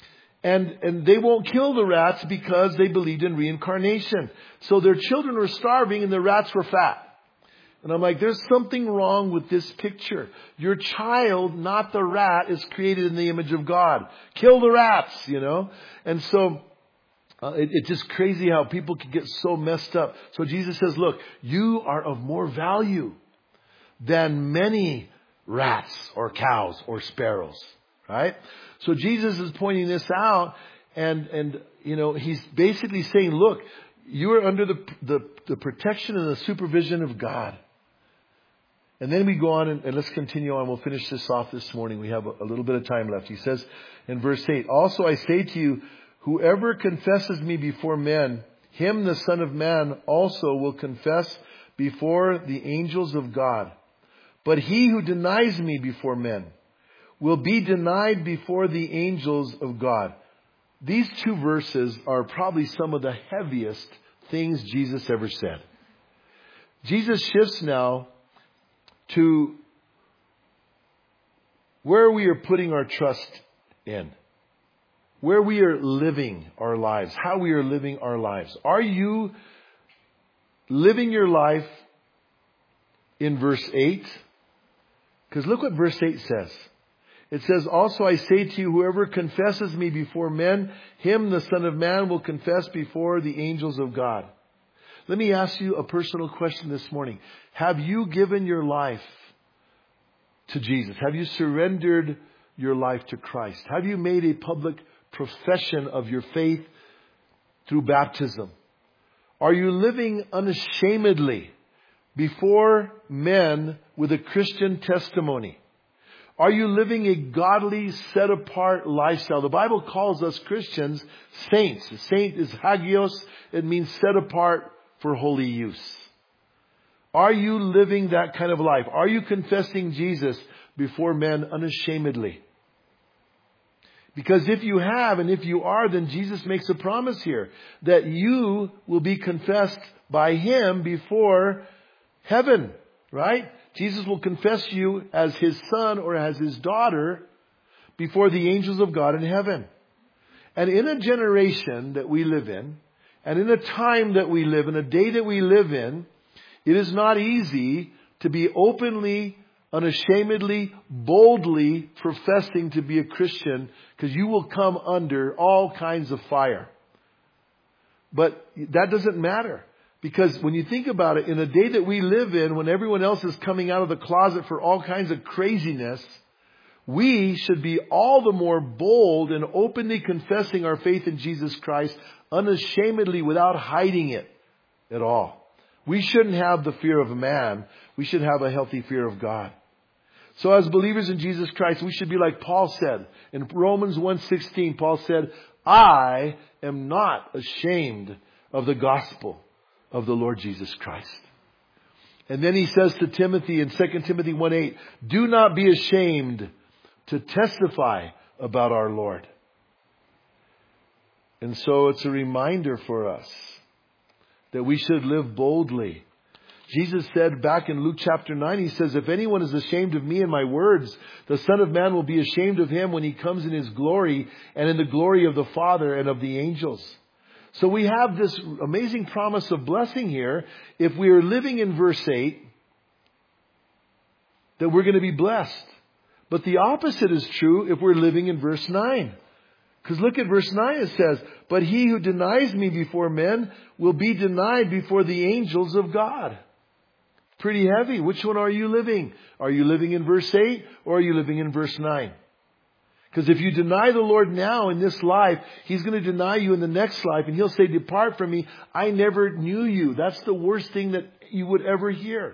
And they won't kill the rats because they believed in reincarnation. So their children were starving and the rats were fat. And I'm like, there's something wrong with this picture. Your child, not the rat, is created in the image of God. Kill the rats, And so it's just crazy how people can get so messed up. So Jesus says, look, you are of more value than many rats or cows or sparrows. Right? So Jesus is pointing this out and he's basically saying, look, you are under the protection and the supervision of God. And then we go on and let's continue on. We'll finish this off this morning. We have a little bit of time left. He says in verse 8, also I say to you, whoever confesses me before men, him the Son of Man also will confess before the angels of God. But he who denies me before men will be denied before the angels of God. These two verses are probably some of the heaviest things Jesus ever said. Jesus shifts now to where we are putting our trust in, where we are living our lives, how we are living our lives. Are you living your life in verse 8? Because look what verse 8 says. It says, also I say to you, whoever confesses me before men, him the Son of Man will confess before the angels of God. Let me ask you a personal question this morning. Have you given your life to Jesus? Have you surrendered your life to Christ? Have you made a public profession of your faith through baptism? Are you living unashamedly before men with a Christian testimony? Are you living a godly, set-apart lifestyle? The Bible calls us Christians saints. A saint is hagios. It means set apart for holy use. Are you living that kind of life? Are you confessing Jesus before men unashamedly? Because if you have, and if you are, then Jesus makes a promise here that you will be confessed by Him before heaven, right? Jesus will confess you as His son or as His daughter before the angels of God in heaven. And in a generation that we live in, and in a time that we live in, a day that we live in, it is not easy to be openly unashamedly, boldly professing to be a Christian, because you will come under all kinds of fire. But that doesn't matter. Because when you think about it, in a day that we live in, when everyone else is coming out of the closet for all kinds of craziness, we should be all the more bold in openly confessing our faith in Jesus Christ unashamedly without hiding it at all. We shouldn't have the fear of man. We should have a healthy fear of God. So as believers in Jesus Christ, we should be like Paul said. In Romans 1:16, Paul said, I am not ashamed of the gospel of the Lord Jesus Christ. And then he says to Timothy in 2 Timothy 1:8, do not be ashamed to testify about our Lord. And so it's a reminder for us that we should live boldly. Jesus said back in Luke chapter 9, he says, if anyone is ashamed of me and my words, the Son of Man will be ashamed of him when he comes in his glory and in the glory of the Father and of the angels. So we have this amazing promise of blessing here. If we are living in verse 8, that we're going to be blessed. But the opposite is true if we're living in verse 9. Because look at verse 9, it says, but he who denies me before men will be denied before the angels of God. Pretty heavy. Which one are you living? Are you living in verse 8 or are you living in verse 9? Because if you deny the Lord now in this life, He's going to deny you in the next life. And He'll say, depart from me. I never knew you. That's the worst thing that you would ever hear.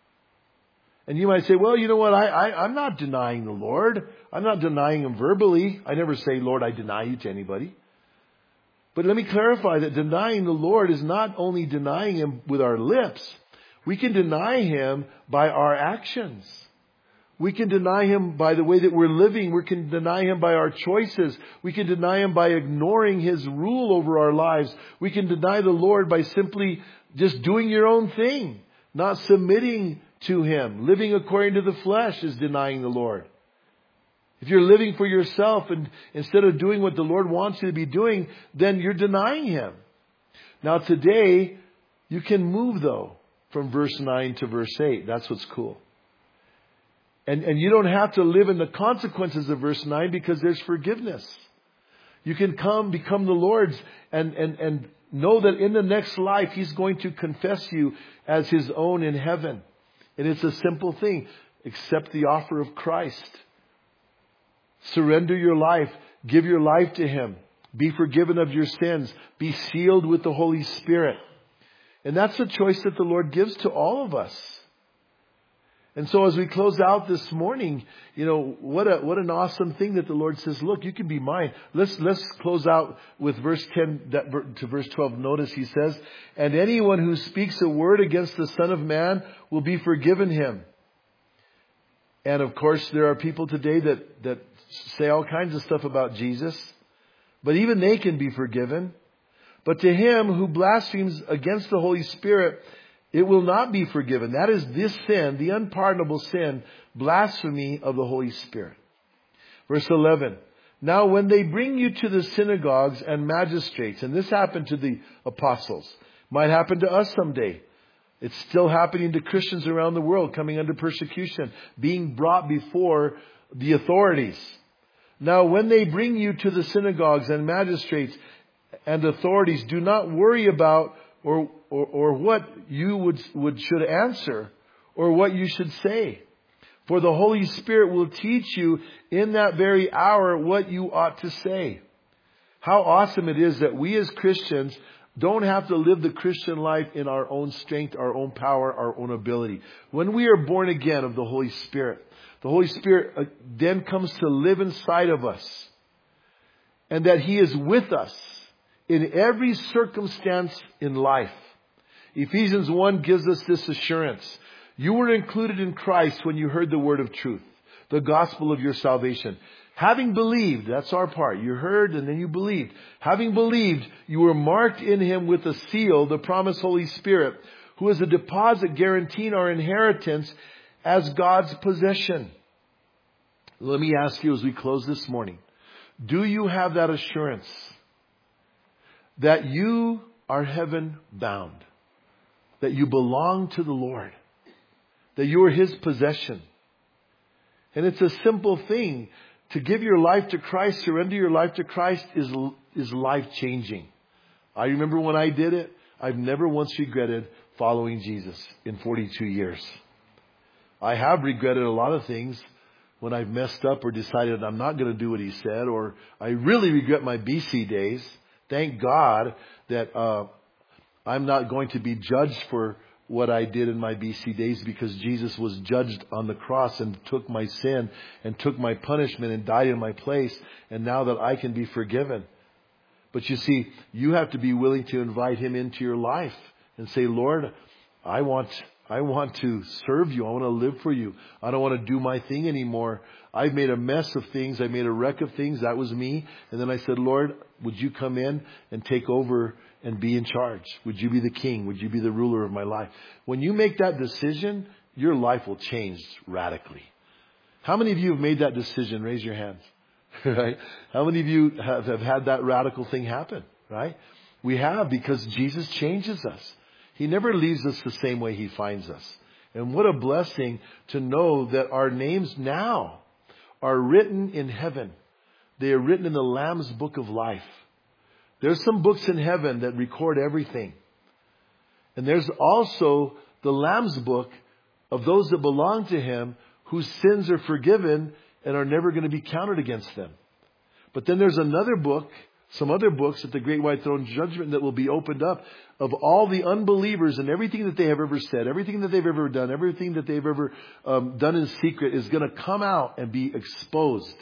And you might say, well, you know what? I'm not denying the Lord. I'm not denying Him verbally. I never say, Lord, I deny you to anybody. But let me clarify that denying the Lord is not only denying Him with our lips. We can deny Him by our actions. We can deny Him by the way that we're living. We can deny Him by our choices. We can deny Him by ignoring His rule over our lives. We can deny the Lord by simply just doing your own thing, not submitting to Him. Living according to the flesh is denying the Lord. If you're living for yourself and instead of doing what the Lord wants you to be doing, then you're denying Him. Now today, you can move though from verse 9 to verse 8. That's what's cool. And you don't have to live in the consequences of verse 9 because there's forgiveness. You can become the Lord's and know that in the next life He's going to confess you as His own in heaven. And it's a simple thing. Accept the offer of Christ. Surrender your life. Give your life to Him. Be forgiven of your sins. Be sealed with the Holy Spirit. And that's the choice that the Lord gives to all of us. And so as we close out this morning, you know, what an awesome thing that the Lord says, look, you can be mine. Let's close out with verse 10 to verse 12. Notice He says, and anyone who speaks a word against the Son of Man will be forgiven him. And of course, there are people today that say all kinds of stuff about Jesus, but even they can be forgiven. But to him who blasphemes against the Holy Spirit, it will not be forgiven. That is this sin, the unpardonable sin, blasphemy of the Holy Spirit. Verse 11. Now when they bring you to the synagogues and magistrates, and this happened to the apostles, might happen to us someday. It's still happening to Christians around the world coming under persecution, being brought before the authorities. Now when they bring you to the synagogues and magistrates and authorities, do not worry about or what you should answer or what you should say. For the Holy Spirit will teach you in that very hour what you ought to say. How awesome it is that we as Christians don't have to live the Christian life in our own strength, our own power, our own ability. When we are born again of the Holy Spirit, the Holy Spirit then comes to live inside of us. And that He is with us in every circumstance in life. Ephesians 1 gives us this assurance. You were included in Christ when you heard the word of truth, the gospel of your salvation. Having believed, that's our part. You heard and then you believed. Having believed, you were marked in Him with a seal, the promised Holy Spirit, who is a deposit guaranteeing our inheritance as God's possession. Let me ask you as we close this morning, do you have that assurance that you are heaven bound, that you belong to the Lord, that you are His possession? And it's a simple thing. To give your life to Christ, surrender your life to Christ is life-changing. I remember when I did it, I've never once regretted following Jesus in 42 years. I have regretted a lot of things when I've messed up or decided I'm not going to do what He said, or I really regret my BC days. Thank God that I'm not going to be judged for what I did in my BC days, because Jesus was judged on the cross and took my sin and took my punishment and died in my place. And now that I can be forgiven. But you see, you have to be willing to invite Him into your life and say, Lord, I want to serve You. I want to live for You. I don't want to do my thing anymore. I've made a mess of things. I made a wreck of things. That was me. And then I said, Lord, would You come in and take over and be in charge? Would You be the king? Would You be the ruler of my life? When you make that decision, your life will change radically. How many of you have made that decision? Raise your hands. Right? How many of you have had that radical thing happen? Right? We have, because Jesus changes us. He never leaves us the same way He finds us. And what a blessing to know that our names now are written in heaven. They are written in the Lamb's book of life. There's some books in heaven that record everything. And there's also the Lamb's book of those that belong to Him, whose sins are forgiven and are never going to be counted against them. But then there's another book, some other books at the Great White Throne Judgment that will be opened up, of all the unbelievers, and everything that they have ever said, everything that they've ever done, everything that they've ever done in secret is going to come out and be exposed.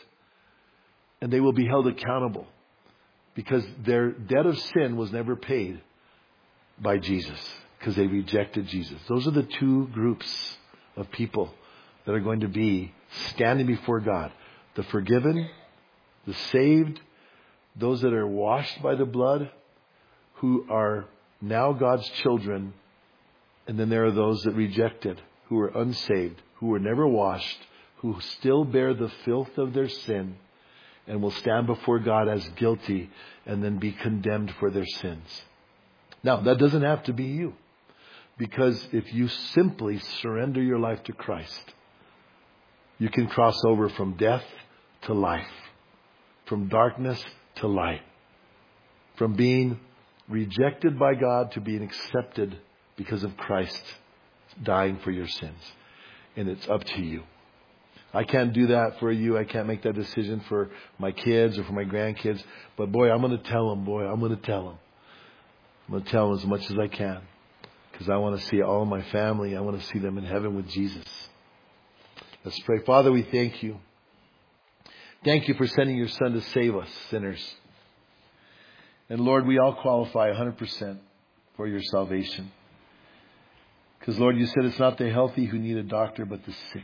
And they will be held accountable, because their debt of sin was never paid by Jesus, because they rejected Jesus. Those are the two groups of people that are going to be standing before God. The forgiven, the saved, those that are washed by the blood, who are now God's children. And then there are those that rejected, who are unsaved, who were never washed, who still bear the filth of their sin, and will stand before God as guilty and then be condemned for their sins. Now, that doesn't have to be you. Because if you simply surrender your life to Christ, you can cross over from death to life, from darkness to light, from being rejected by God to being accepted because of Christ dying for your sins. And it's up to you. I can't do that for you. I can't make that decision for my kids or for my grandkids. But boy, I'm going to tell them. I'm going to tell them as much as I can. Because I want to see all of my family. I want to see them in heaven with Jesus. Let's pray. Father, we thank You. Thank You for sending Your Son to save us, sinners. And Lord, we all qualify 100% for Your salvation. Because Lord, You said it's not the healthy who need a doctor, but the sick.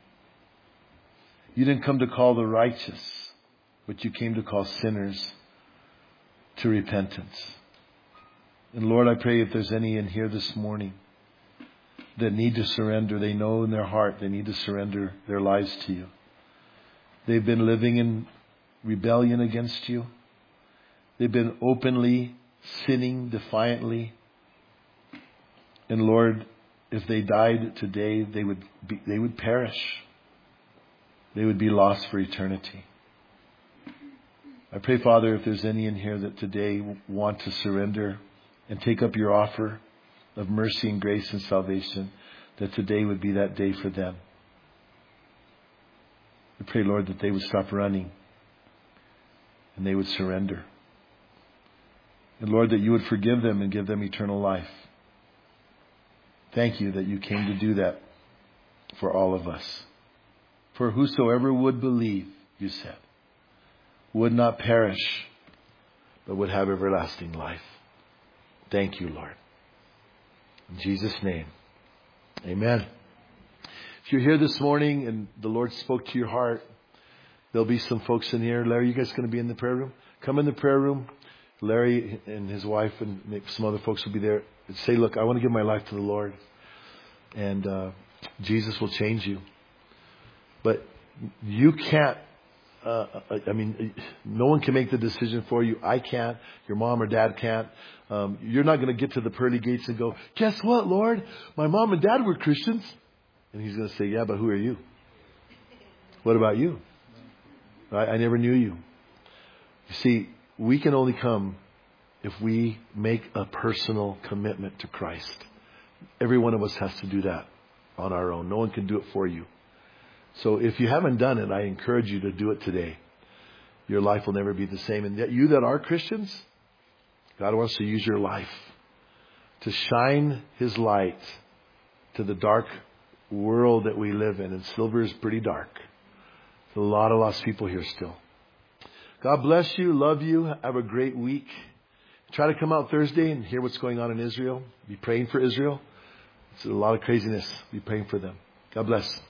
You didn't come to call the righteous, but You came to call sinners to repentance. And Lord, I pray if there's any in here this morning that need to surrender, they know in their heart they need to surrender their lives to You. They've been living in rebellion against You. They've been openly sinning defiantly. And Lord, if they died today, they would perish. They would be lost for eternity. I pray, Father, if there's any in here that today want to surrender and take up Your offer of mercy and grace and salvation, that today would be that day for them. I pray, Lord, that they would stop running and they would surrender. And Lord, that You would forgive them and give them eternal life. Thank You that You came to do that for all of us. For whosoever would believe, You said, would not perish, but would have everlasting life. Thank You, Lord. In Jesus' name, amen. If you're here this morning and the Lord spoke to your heart, there'll be some folks in here. Larry, you guys going to be in the prayer room? Come in the prayer room. Larry and his wife and maybe some other folks will be there. And say, look, I want to give my life to the Lord. And Jesus will change you. But you can't, no one can make the decision for you. I can't. Your mom or dad can't. You're not going to get to the pearly gates and go, guess what, Lord? My mom and dad were Christians. And He's going to say, yeah, but who are you? What about you? I never knew you. You see, we can only come if we make a personal commitment to Christ. Every one of us has to do that on our own. No one can do it for you. So if you haven't done it, I encourage you to do it today. Your life will never be the same. And yet you that are Christians, God wants to use your life to shine His light to the dark world that we live in. And Silver is pretty dark. There's a lot of lost people here still. God bless you. Love you. Have a great week. Try to come out Thursday and hear what's going on in Israel. Be praying for Israel. It's a lot of craziness. Be praying for them. God bless.